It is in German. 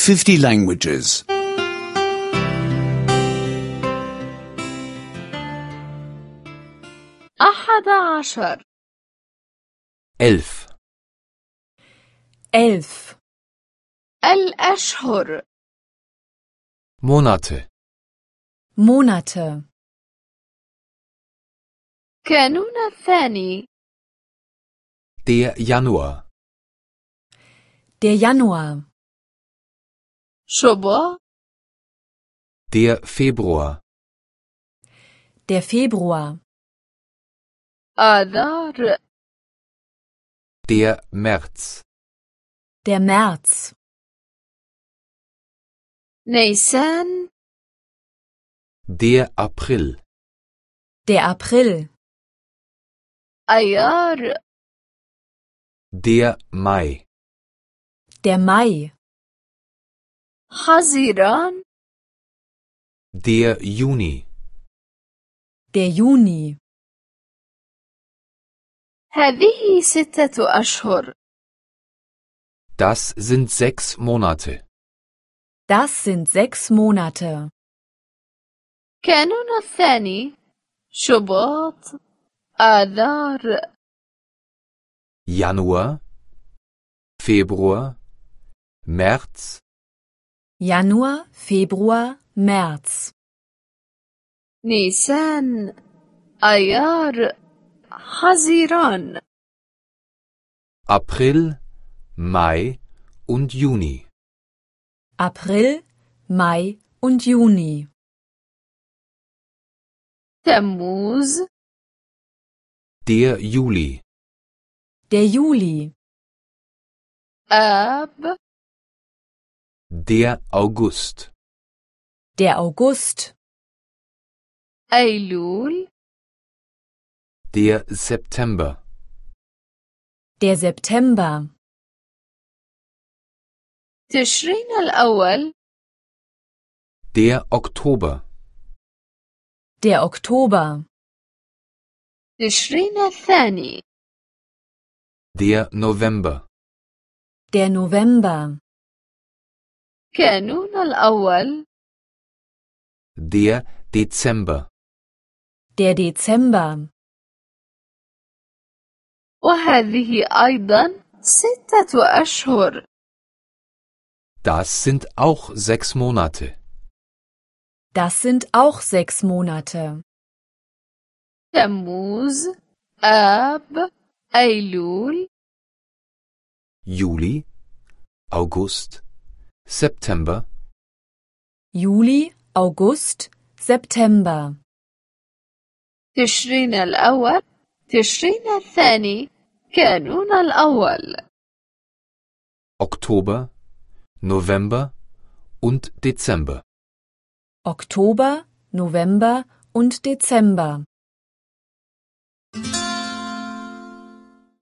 50 languages. 11 11. 11. الأشهر Monate. Monate. كانون الثاني Der Januar. Der Januar. شباط Der Februar. Der Februar. آذار Der März. Der März. نيسان Der April. Der April. أيار Der Mai. Der Mai. حزيران Der Juni. Der Juni. هذه 6 أشهر Das sind 6 Monate. Das sind 6 Monate. كانون الثاني شباط آذار Januar, Februar, März, Januar, Februar, März. نيسان أيار حزيران April, Mai und Juni. April, Mai und Juni. تموز Der Juli. Der Juli. آب Der August. Der August. أيلول Der September. Der September. تشرين الأول Der Oktober. Der Oktober. تشرين الثاني Der November. Der November. كانون الأول Der Dezember. Der Dezember. وهذه أيضا 6 أشهر Das sind auch 6 Monate. Das sind auch 6 Monate. تموز آب أيلول Juli, August, September, Juli, August, September. تشرين الأول تشرين الثاني كانون الأول Oktober, November und Dezember. Oktober, November und Dezember.